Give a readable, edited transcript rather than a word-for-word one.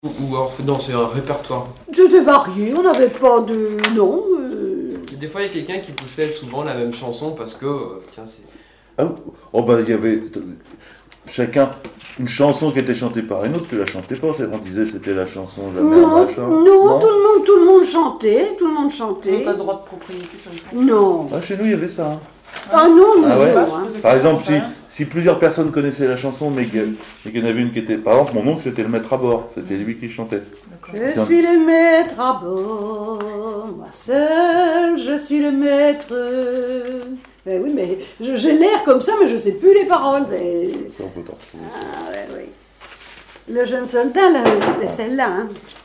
Ou alors, non, c'est un répertoire. C'était varié, on n'avait pas de... Non. Des fois, il y a quelqu'un qui poussait souvent la même chanson parce que, tiens, c'est... Ah, oh bah il y avait chacun une chanson qui était chantée par une autre, tu la chantais pas, on disait c'était la chanson de la mère Non, machin. non, tout le monde chantait, tout le monde On chantait. n'a pas de droit de propriété sur le tract. Non. Ah, chez nous il y avait ça. Hein. Ah non, Ah ouais. non. Par exemple, si plusieurs personnes connaissaient la chanson, mais qu'il y en avait une qui était... Par exemple, mon oncle c'était le maître à bord, c'était lui qui chantait. Je suis le maître à bord, moi seul, je suis le maître. Eh oui, mais j'ai l'air comme ça, mais je sais plus les paroles. Ça on peut t'en retrouver. Ah ouais, oui. Le jeune soldat, celle-là, hein.